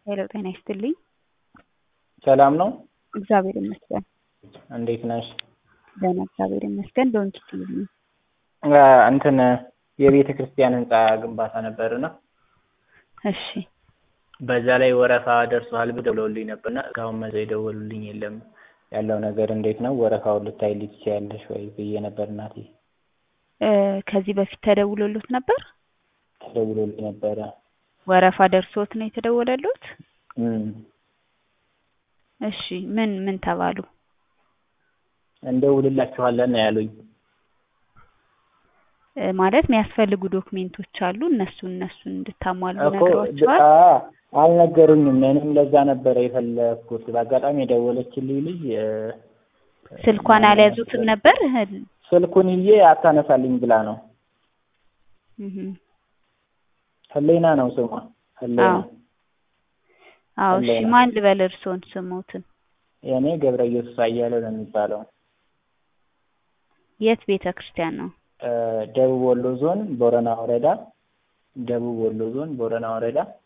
ሄሎ ጤና ይስጥልኝ። ሰላም ነው? እግዚአብሔር ይመስገን። እንዴት ነሽ? ደህና እግዚአብሔር ይመስገን። ዶንት ቲቪ እንትን የቤተ ክርስቲያን ህንጻ ግንባታ ነበርና እሺ በዛ ላይ ወረፋ ደርሷል ብለውልኝ ነበርና እስካሁን መዘ የደወሉልኝ የለም። ያለው ነገር እንዴት ነው? ወረፋውን ልታይልኝ ትችያለሽ ወይ ብዬ ነበር እናቴ። ከዚህ በፊት ተደውሎልዎት ነበር? ተደውሎልኝ ነበረ። ወረፋ ደርሶት ነው የተደወለልዎት? እሺ ምን ተባሉ? እንደውልላችኋለን ነው ያሉኝ። ማለት የሚያስፈልጉ ዶክሜንቶች አሉ እነሱን እንድታሟሉ ነግሯቸዋል? አልነገሩኝም። እኔም ለዛ ነበር የፈለኩት። በአጋጣሚ የደወለችልኝ ልጅ ስልኳን አልያዙትም ነበር? ስልኩን ይዤ አታነሳልኝ ብላ ነው። ህሊና ነው ስሟ። ህሊና። አዎ እሺ ማን ልበል እርስዎን ስሞትን? የኔ ገብረ ኢየሱስ አያሌው ነው የሚባለው። የት ቤተክርስቲያን ነው? ደቡብ ወሎ ዞን ቦረና ወረዳ። ደቡብ ወሎ ዞን ቦረና ወረዳ